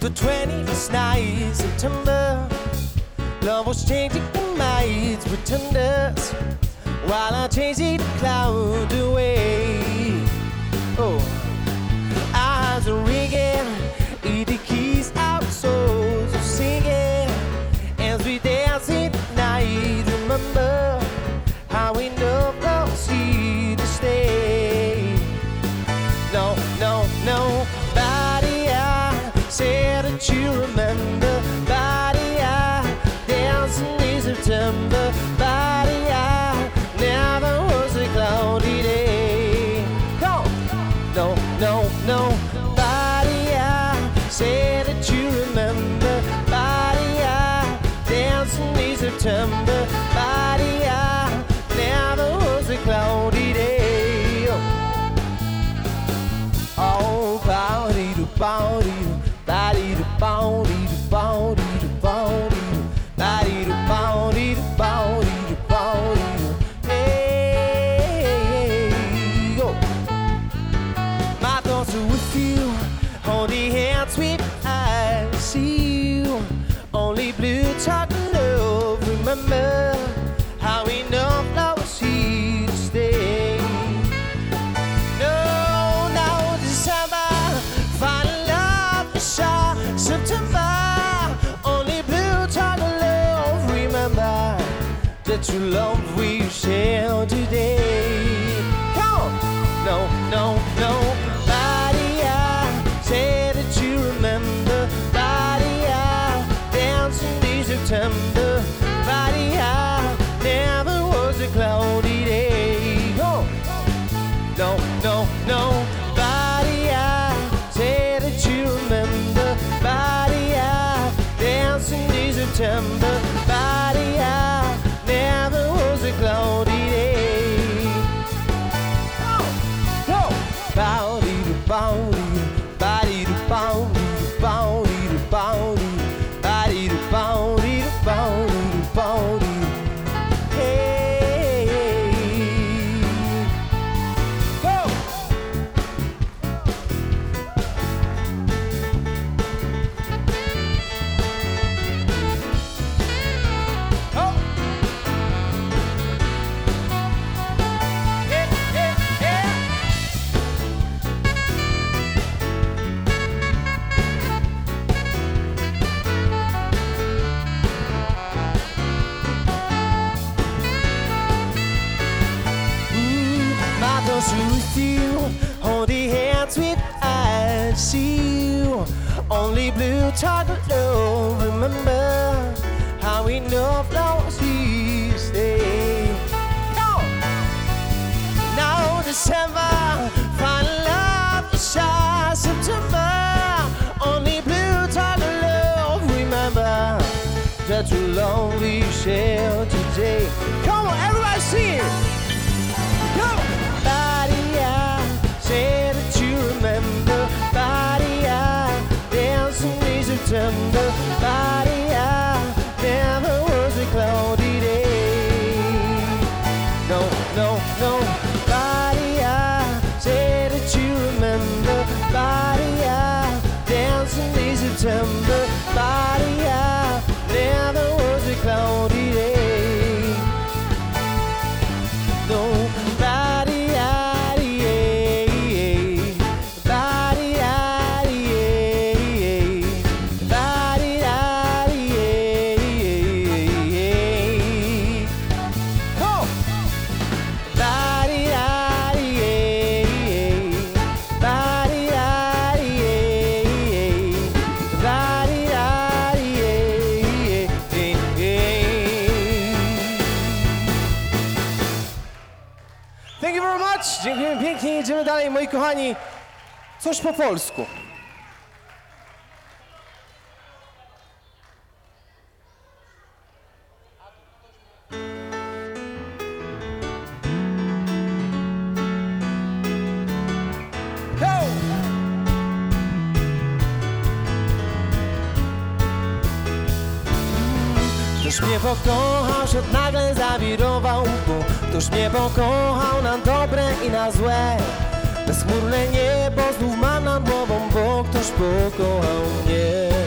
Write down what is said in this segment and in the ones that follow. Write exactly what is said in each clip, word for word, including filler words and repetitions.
the twentieth night, September. Love was changing the nights with tenders, while I chased the clouds away. Oh, eyes are ringing, eat the keys out, souls are singing as we dance at night. Remember how we know love's here to stay. No, no, nobody I said that you remember. Body I dancing in September. Body I never was a cloudy day. No, no, no, nobody I said that you remember. Body I dancing in September. Body I never was a cloudy day. Oh, body to body, body to body to body to body, body to body to body to body. Hey, go. My thoughts are with you, holding hands with I see you. Only blue talk love. Remember how we know love was here to stay. No, now December, find love for sure. September, only blue talk love. Remember the true love we share today. Come on, no, no, no, body I say that you remember. Body I dancing in September. Body I never was a cloudy day. Oh, no, no, no, body I say that you remember. Body I dancing in September. Body I never was a cloudy day. Oh, oh, body to body, body to body, body to body, body to body to body to body. Hey, go. Oh. Yeah, yeah, yeah. My thoughts are with you, holding hands with I see you. Only blue talk love. Remember how we know love was here to stay. Go! Now December, find love for shy. September, only blue talk love. Remember the true love we share today. Come on, everybody sing it. Go! Body I say that you remember. Body I dancing in September. Body I never was a cloudy day. No, no, no. Body I say that you remember. Body I dancing in September. Body I never was a cloudy day. No, body I, yeah, body I, yeah, body I, yeah. Oh, body I, yeah, body I, yeah, body I, yeah. Thank you very much. Dziękujemy pięknie. Jedziemy dalej, moi kochani. Coś po polsku. Go! Ktoś mnie pokochał, świat nagle zawirował, bo ktoś mnie pokochał na dobre i na złe. Bezchmurne niebo znów mam nad głową, bo ktoś pokochał mnie.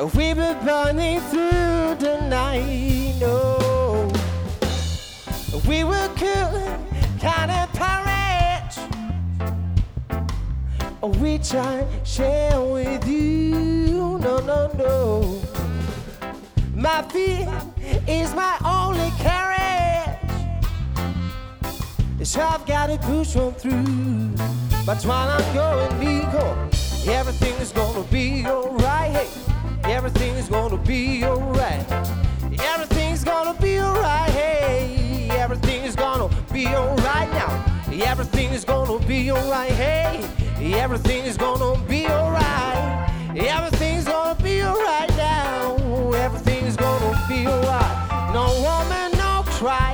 We were burning through the night, no. We were cool, kind of porridge, which I share with you, no, no, no. My feet is my only carriage, so I've got to push on through. But while I'm going legal, everything is gonna be alright. Hey, everything's gonna be alright. Everything's gonna be alright. Hey, everything's gonna be alright now. Everything is gonna be alright. Hey, everything is gonna be alright. Everything's gonna be alright now. Everything's gonna be alright. No woman, no cry.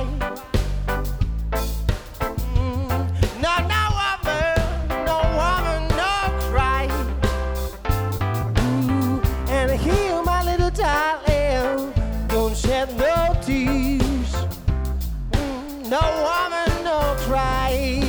Darling, don't shed no tears. Mm, no woman, no cry.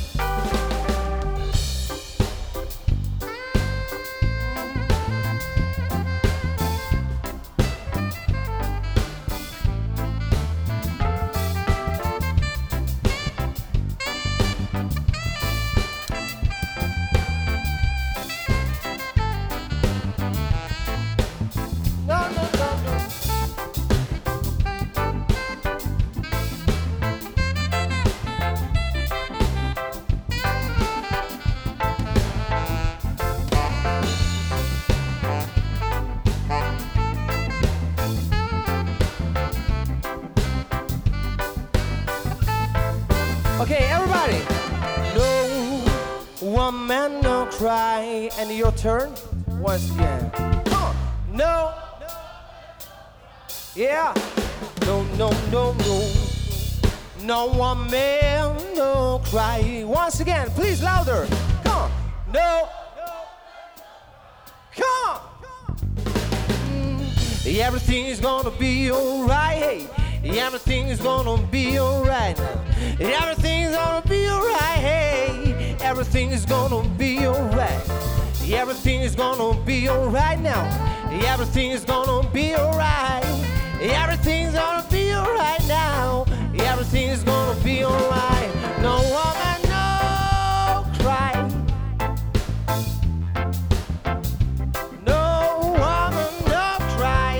Okay, everybody. No woman, no cry. And your turn once again. Come on. No. Yeah. No, no, no, no. No woman, no cry. Once again, please louder. Come on. No. Come on. Mm. Everything is gonna be alright. Hey. Everything is gonna be alright now. Everything's gonna be alright. Hey, everything is gonna be alright. Everything is gonna be alright now. Everything is gonna be alright. Everything's gonna be alright now. Everything is gonna be alright. No woman, no cry. No woman, no cry.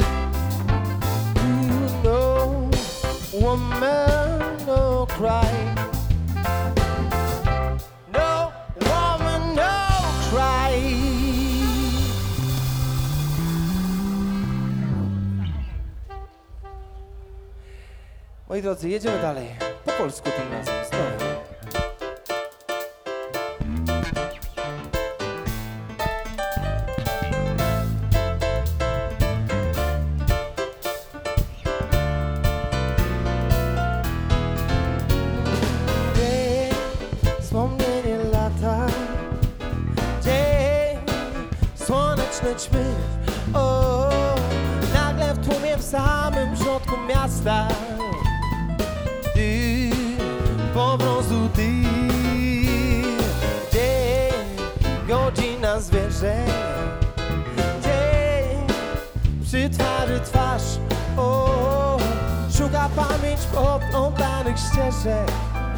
No woman, no cry. No woman, no cry. Moi drodzy, jedziemy dalej. Po polsku tym razem, znowu. Wspomnienie lata, dzień, słoneczny ćmy. O, nagle w tłumie w samym środku miasta. Ty, po prostu ty. Dzień, godzina zwierzeń. Dzień, przy twarzy twarz. O, szuka pamięć poplątanych ścieżek.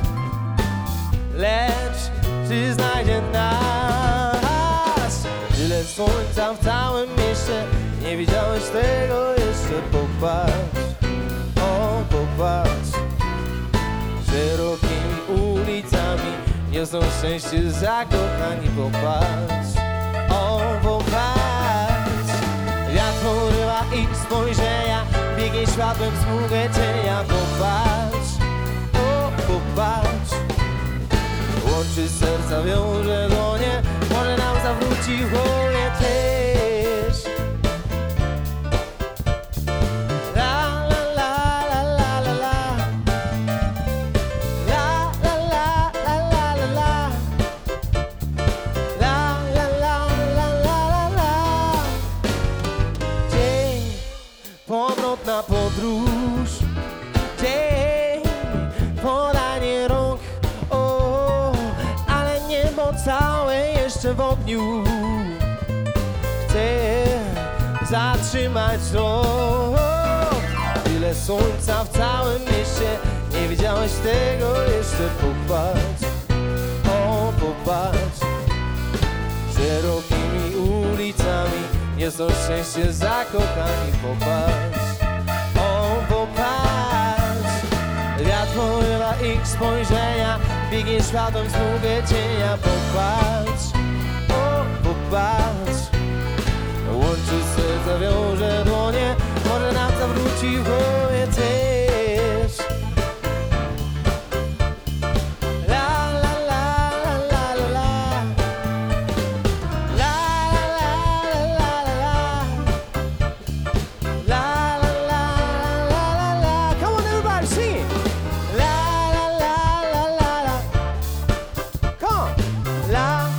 Lecz czy znajdzie nas? Tyle słońca w całym mieście. Nie widziałeś tego jeszcze. Popatrz, o popatrz. Szerokimi ulicami niosą szczęście zakochani. Popatrz, o popatrz. Wiatr urywa ich spojrzenia, biegnie światłem smugę cienia. Popatrz, o popatrz. Łączy serca, wiąże dłonie, może nam zawróci wolę też. La la la la la la la. La la la la la la la. La la la la la la la. Dzień, powrotna podróż. Dzień, podanie rąk. Całe jeszcze w ogniu. Chcę zatrzymać to. Tyle słońca w całym mieście, nie widziałeś tego jeszcze. Popatrz, o popatrz, szerokimi ulicami nie są szczęście zakochani. Popatrz, o popatrz, wiatr porywa ich spojrzenia, biegnie światłem w smugę cienia. Popatrz, o popatrz, łączy serca, wiąże dłonie, może nam zawróci w głowie też. La la la la la la, la la la la la, la la la la la. Come on everybody, sing it. La la la la la la. Come on. La.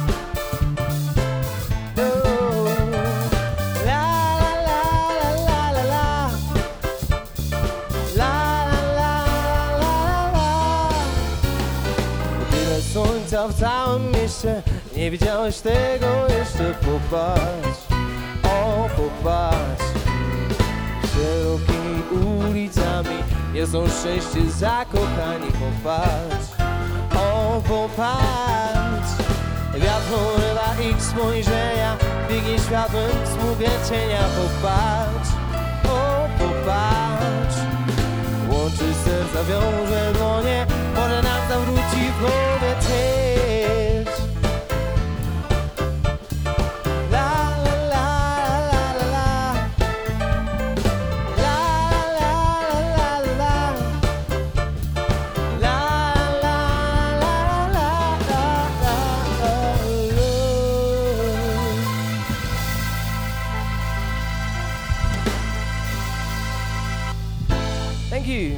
No. La la la la la la. La la la la la. Tyle słońca w całym mieście, nie widziałeś tego jeszcze. Popatrz, o popatrz, szerokimi ulicami nie są szczęście zakochani. Popatrz, o popatrz, wiatr porywa ich spojrzenia, biegnie światłem w smugę cienia. Popatrz, o popatrz, łączy serca, wiąże dłonie, może nam zawróci w głowie też. La la la la la la, la la la la la, la la la la la la. Thank you.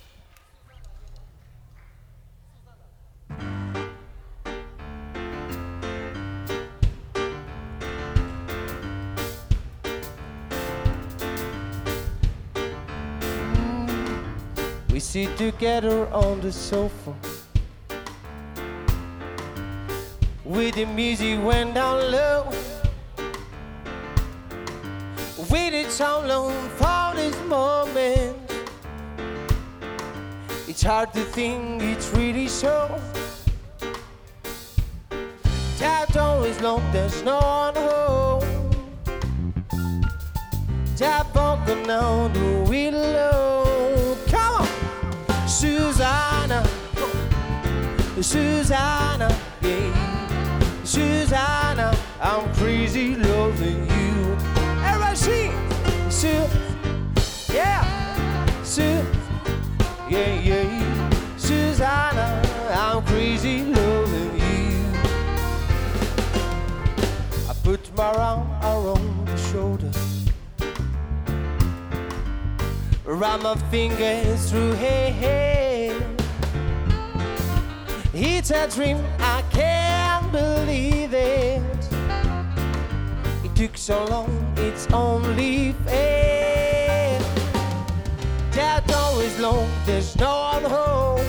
We sit together on the sofa with the music went down low. Waited so long for this moment. It's hard to think it's really so. That door is locked, there's no one home. Tap on now the willow. Come on, Susanna, Susanna, yeah. Susanna, I'm crazy loving you. Everybody sing, Su, yeah, Su. Yeah, yeah, Susanna, I'm crazy loving you. I put my arm around your shoulder, run my fingers through her hair. It's a dream, I can't believe it. It took so long, it's only fair. That door is long, there's no one home.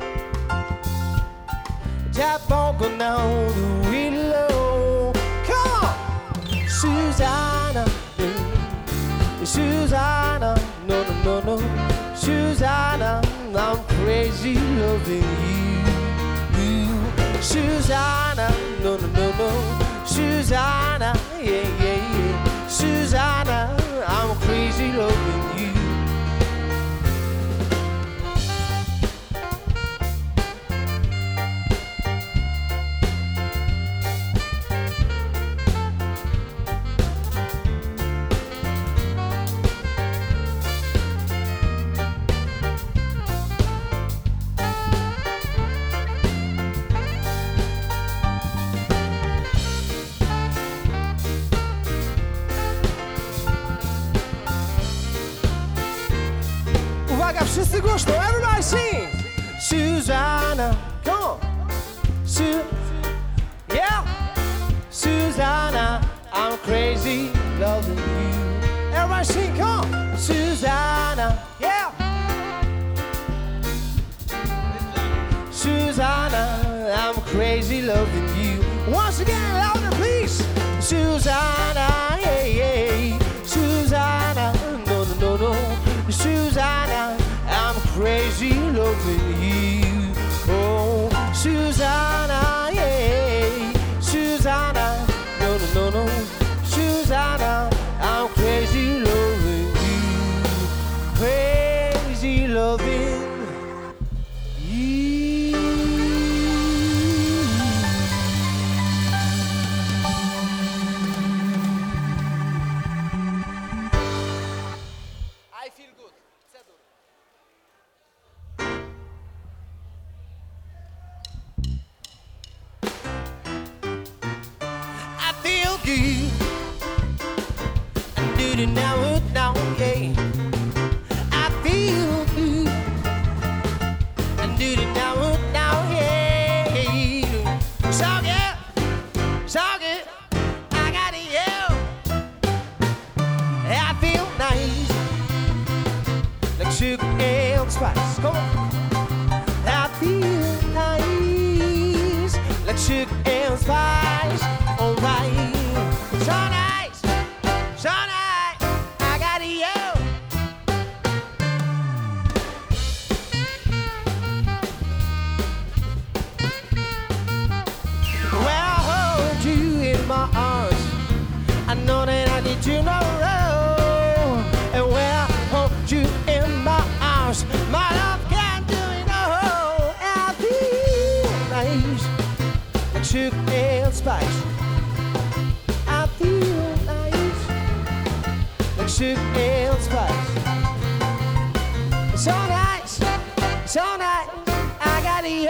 Tap on go now the willow. Come on, Susanna, yeah. Susanna, no no no no, Susanna, I'm crazy loving you. You, Susanna, no no no no, Susanna, yeah yeah yeah, Susanna, I'm crazy loving you. Uwaga, wszyscy głośno, everybody sing! Susanna, come on! Su, yeah! Susanna, I'm crazy loving you. Everybody sing, come on! Susanna, yeah! Susanna, I'm crazy loving you. Once again, louder please! Susanna, yeah, yeah! Susanna, blue. I do it now, now, yeah. I feel blue. I do it now, now, yeah. So good, so good. I got you. I feel nice, like sugar and spice. Come on. I feel nice, like sugar and spice. Alright, so nice, so nice. I got you. When I hold you in my arms, I know that I need you no road. And when I hold you in my arms, my love can't do it all. I feel nice, like sugar and spice. I feel nice, like sugar and spice. So nice, so nice. I got you.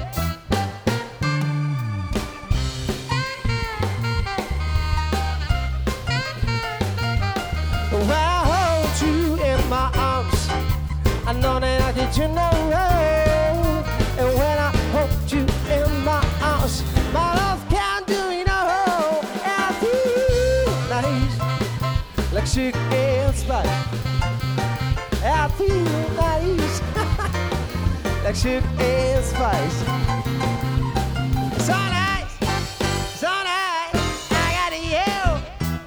When I hold you in my arms, I know that I did you no wrong. And when I hold you in my arms, my love can't do it all. I feel nice, like sugar and spice. I feel nice, like sugar and spice. So nice, so nice. I got you.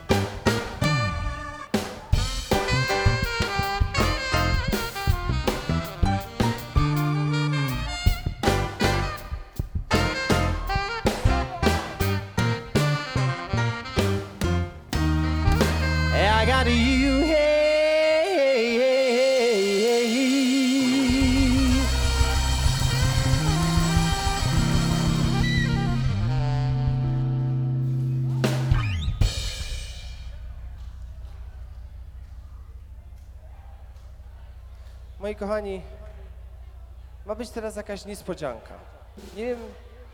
I got you, hey, hey, hey, hey. Moi kochani, ma być teraz jakaś niespodzianka. Nie wiem.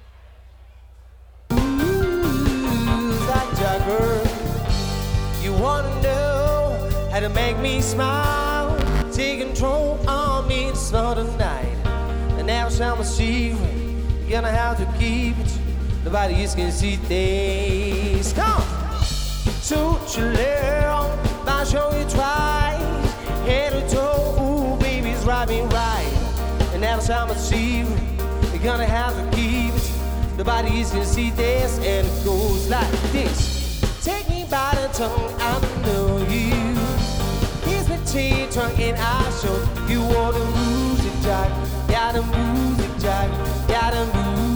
That jagger. You wanna know how to make me smile? Take control on me this other night. And now it's my secret. You're gonna have to keep it. Nobody is gonna see this. Come on! So you learn, I'll show you twice. Head to toe, ooh, baby's driving right. And now it's my secret. You're gonna have to keep it. Nobody is gonna see this. And it goes like this. Take me by the tongue, I know you. Kiss me till your tongue and I show you all the music jack. Yeah, the music jack. Yeah, the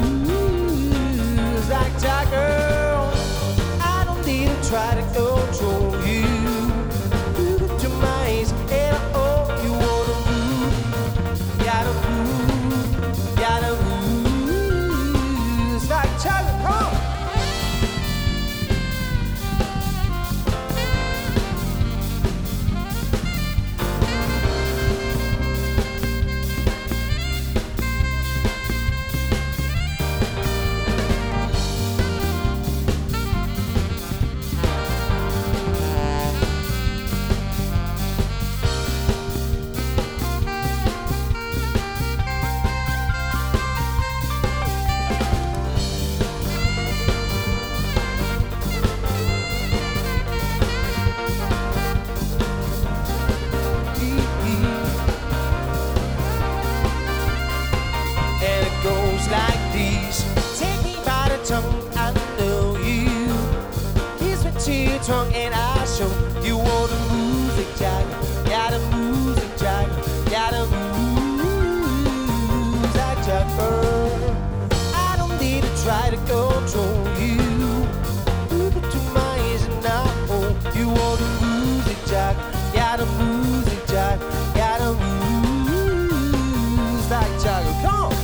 moves like Jack girl. I don't need to try to control you. You got your minds and I owe you all the moves. Yeah, the moves. Yeah, the moves like Jack girl. Tongue and I show you all the music jack. Yeah, the music jack. Yeah, the moves like Jack girl. I don't need to try to control you. You put your minds and I owe you all the music jack. Yeah, the music jack. Yeah, the moves like Jack. Come on.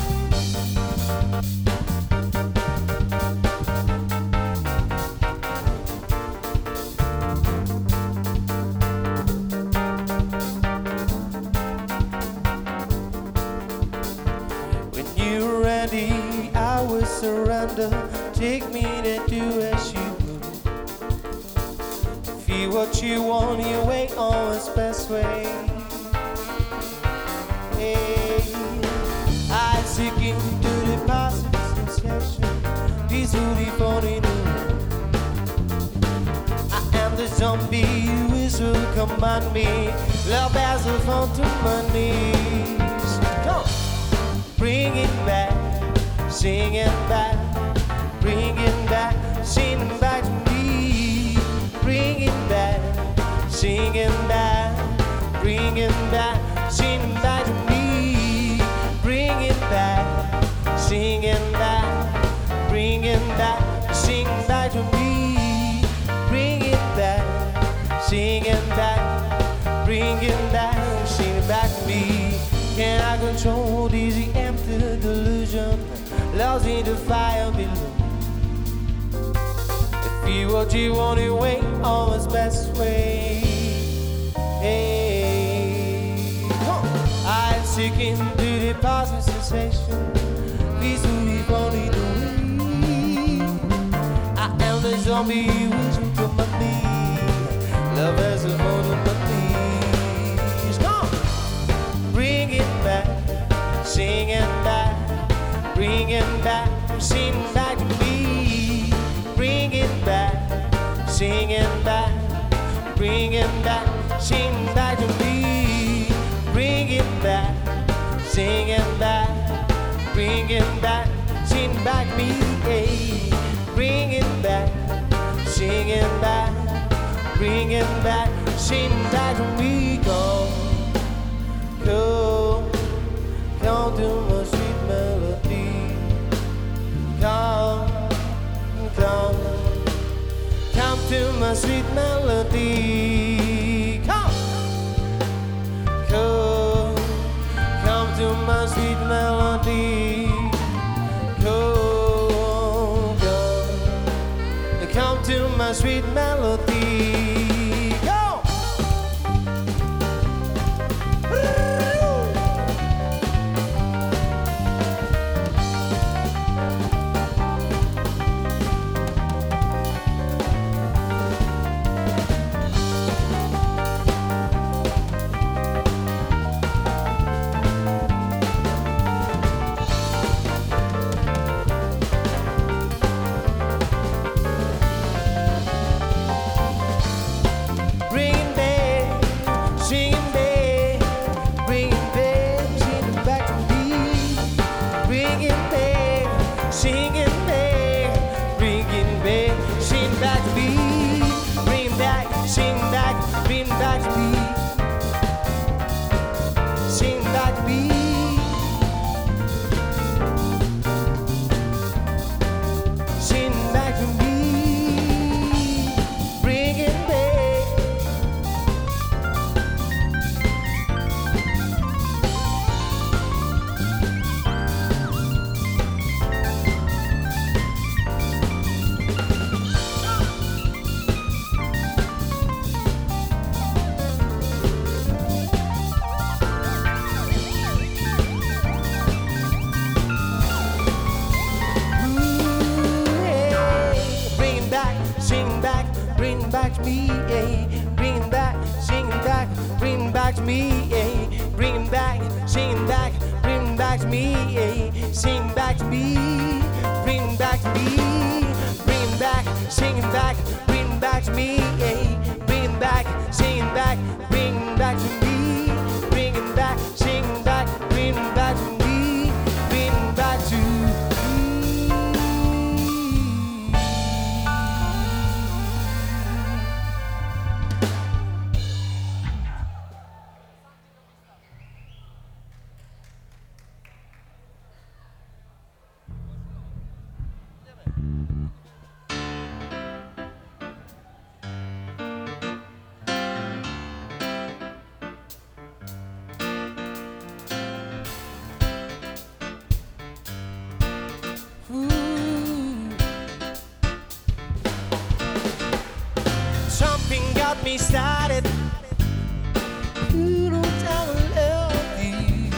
I will surrender. Take me to do as you will. feel what you want, you wait on expressway. Hey, I seek into the positive sensation, peacefully falling in. I am the zombie who is will command me. Love has a fall to my knees. Come on. Bring it back, sing it back, bring it back, sing it back to me. Bring it back, sing it back, bring it back, sing it back to me. Bring it back, sing it back, bring it back, sing it back to me. Bring it back, sing it back, bring it back, sing it back to me. Can I control these empty delusion, lost in the fire below? If you what you want to wait on its best way. Hey, I'm seeking to the positive sensation, please do leave only the way. I am the zombie who's to my knee. Love has a hold on my knees. Come on. Bring it back, sing it back, bring it back, sing it back to me. Bring it back, sing it back, bring it back, sing it back to me. Bring it back, sing it back, bring it back, sing it back to me. Hey, bring it back, sing it back, bring it back, sing it back to me. Come, come, come to my sweet melody. Come, come, come to my sweet melody. Come, come, come to my sweet melody. Come, come, come to my sweet melody. Go. Me started. You don't tell I love you.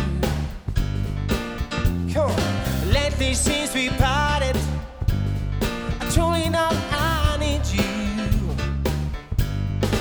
Come on, lately since we parted, I truly know I need you.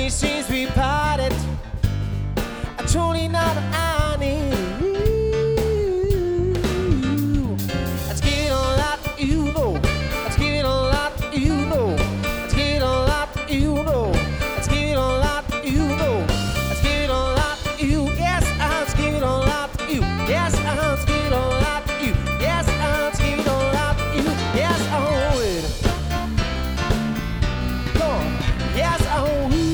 Early since we parted, I truly know that I need you. Let's get on that, you know. Let's get on that, you know. Let's get on that, you know. Let's get on that, you know. Let's get on that, you. Yes, let's get on that, you. Yes, let's get on that, you. Yes, let's get on that, you. Yes, oh it. Go on. Yes, oh it.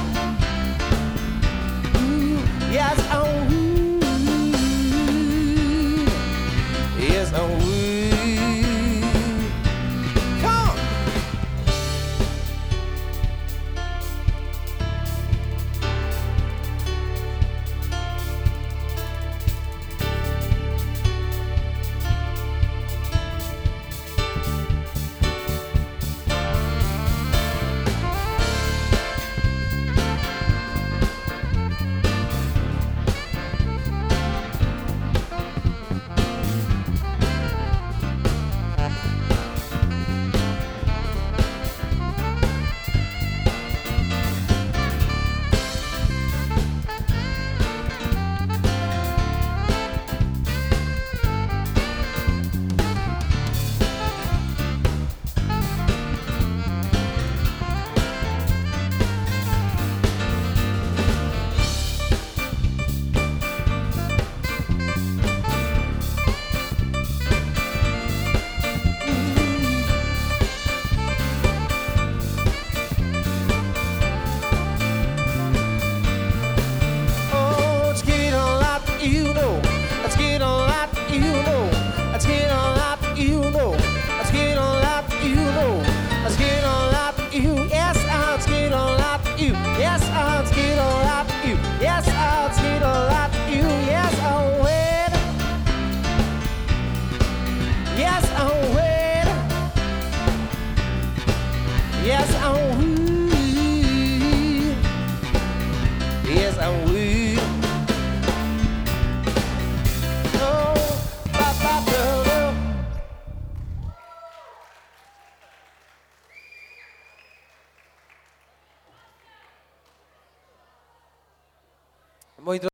Yes, oh it. Yes, oh it. Come on. You know, let's get on that, you know, let's get on that, you know, let's get on that, you know, let's get on that, you, yes, let's get on that, you, yes, let's get on that, you, yes, let's get on that, you, yes, I'll wait, yes, I'll wait, yes, I'll wait, yes, I'll wait. Moi